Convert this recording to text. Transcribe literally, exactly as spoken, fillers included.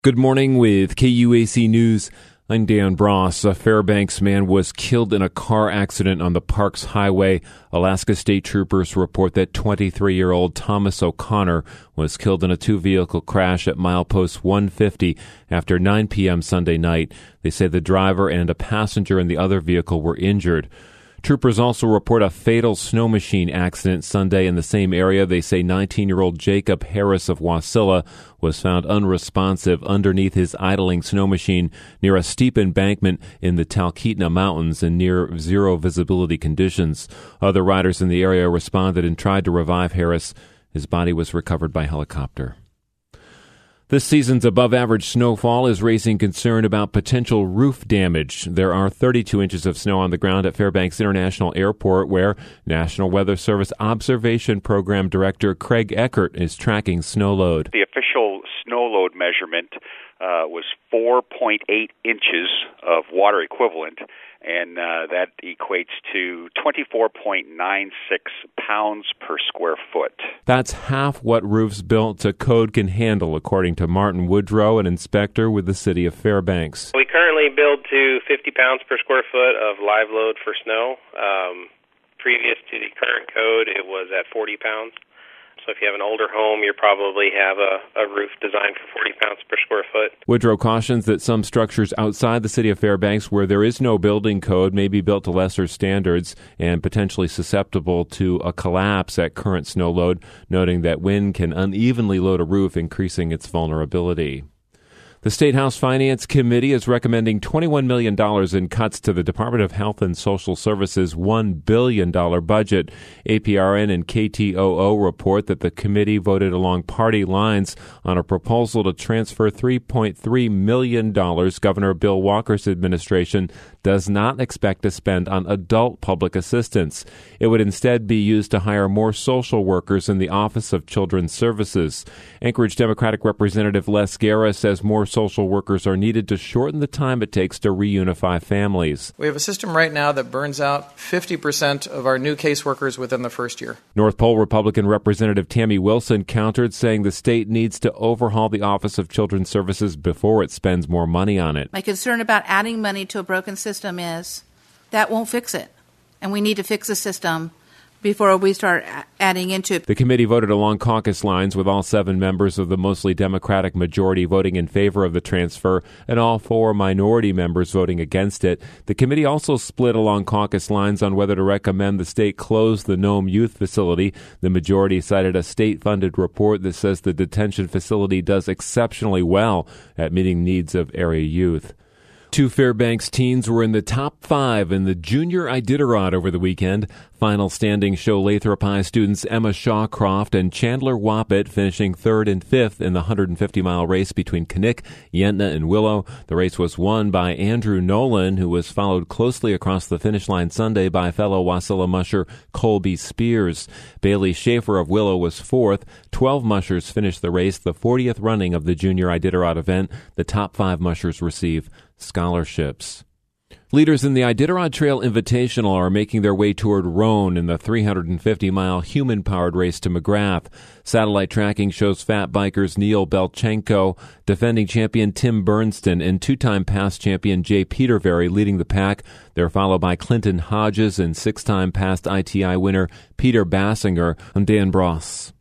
Good morning with K U A C News. I'm Dan Bross. A Fairbanks man was killed in a car accident on the Parks Highway. Alaska State Troopers report that twenty-three-year-old Thomas O'Connor was killed in a two-vehicle crash at milepost one fifty after nine p.m. Sunday night. They say the driver and a passenger in the other vehicle were injured. Troopers also report a fatal snow machine accident Sunday in the same area. They say nineteen-year-old Jacob Harris of Wasilla was found unresponsive underneath his idling snow machine near a steep embankment in the Talkeetna Mountains in near zero visibility conditions. Other riders in the area responded and tried to revive Harris. His body was recovered by helicopter. This season's above-average snowfall is raising concern about potential roof damage. There are thirty-two inches of snow on the ground at Fairbanks International Airport, where National Weather Service Observation Program Director Craig Eckert is tracking snow load. The official snow load measurement uh, was four point eight inches of water equivalent, and uh, that equates to twenty-four point nine six pounds per square foot. That's half what roofs built to code can handle, according to Martin Woodrow, an inspector with the city of Fairbanks. We currently build to fifty pounds per square foot of live load for snow. Um, previous to the current code, it was at forty pounds. So if you have an older home, you probably have a, a roof designed for forty pounds per square foot. Woodrow cautions that some structures outside the city of Fairbanks where there is no building code may be built to lesser standards and potentially susceptible to a collapse at current snow load, noting that wind can unevenly load a roof, increasing its vulnerability. The State House Finance Committee is recommending twenty-one million dollars in cuts to the Department of Health and Social Services' one billion dollars budget. A P R N and K T O O report that the committee voted along party lines on a proposal to transfer three point three million dollars Governor Bill Walker's administration does not expect to spend on adult public assistance. It would instead be used to hire more social workers in the Office of Children's Services. Anchorage Democratic Representative Les Guerra says more social workers are needed to shorten the time it takes to reunify families. We have a system right now that burns out fifty percent of our new caseworkers within the first year. North Pole Republican Representative Tammy Wilson countered, saying the state needs to overhaul the Office of Children's Services before it spends more money on it. My concern about adding money to a broken system is that won't fix it, and we need to fix the system before we start adding into it. The committee voted along caucus lines, with all seven members of the mostly Democratic majority voting in favor of the transfer and all four minority members voting against it. The committee also split along caucus lines on whether to recommend the state close the Nome Youth Facility. The majority cited a state-funded report that says the detention facility does exceptionally well at meeting needs of area youth. Two Fairbanks teens were in the top five in the Junior Iditarod over the weekend. Final standings show Lathrop High students Emma Shawcroft and Chandler Wappett finishing third and fifth in the one hundred fifty mile race between Knik, Yentna, and Willow. The race was won by Andrew Nolan, who was followed closely across the finish line Sunday by fellow Wasilla musher Colby Spears. Bailey Schaefer of Willow was fourth. Twelve mushers finished the race, the fortieth running of the Junior Iditarod event. The top five mushers receive scholarships. Leaders in the Iditarod Trail Invitational are making their way toward Roan in the three hundred fifty mile human-powered race to McGrath. Satellite tracking shows fat bikers Neil Belchenko, defending champion Tim Bernston, and two-time past champion Jay Peterberry leading the pack. They're followed by Clinton Hodges and six-time past I T I winner Peter Bassinger. I'm Dan Bross.